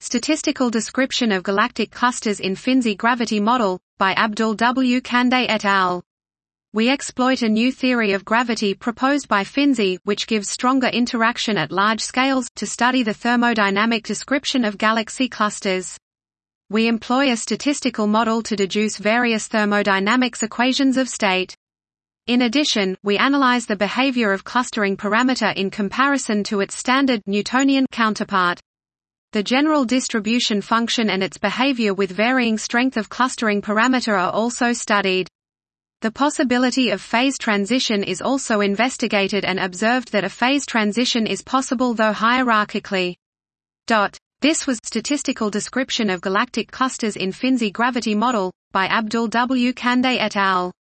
Statistical Description of Galactic Clusters in Finzi Gravity Model, by Abdul W. Kande et al. We exploit a new theory of gravity proposed by Finzi, which gives stronger interaction at large scales, to study the thermodynamic description of galaxy clusters. We employ a statistical model to deduce various thermodynamics equations of state. In addition, we analyze the behavior of clustering parameter in comparison to its standard Newtonian counterpart. The general distribution function and its behavior with varying strength of clustering parameter are also studied. The possibility of phase transition is also investigated and observed that a phase transition is possible though hierarchically. This was Statistical Description of Galactic Clusters in Finzi Gravity Model, by Abdul W. Kande et al.